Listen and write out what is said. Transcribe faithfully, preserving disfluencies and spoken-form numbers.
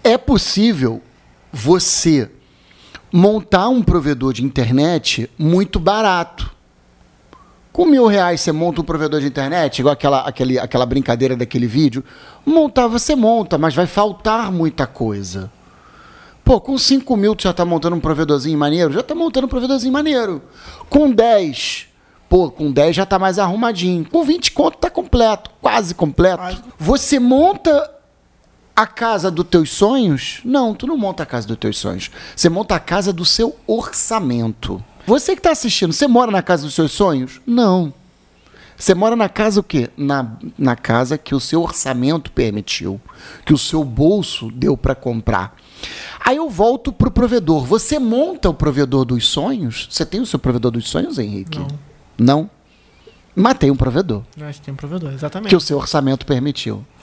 É possível você montar um provedor de internet muito barato. Com mil reais você monta um provedor de internet, igual aquela, aquele, aquela brincadeira daquele vídeo. Montar você monta, mas vai faltar muita coisa. Pô, com cinco mil tu já tá montando um provedorzinho maneiro? Já tá montando um provedorzinho maneiro. Com dez, pô, com dez já tá mais arrumadinho. Com vinte conto tá completo, quase completo. Você monta a casa dos teus sonhos? Não, tu não monta a casa dos teus sonhos. Você monta a casa do seu orçamento. Você que tá assistindo, você mora na casa dos seus sonhos? Não. Você mora na casa o quê? Na, na casa que o seu orçamento permitiu, que o seu bolso deu para comprar. Aí eu volto pro provedor. Você monta o provedor dos sonhos? Você tem o seu provedor dos sonhos, Henrique? Não. Não? Mas tem um provedor. Mas tem um provedor, exatamente. Que o seu orçamento permitiu.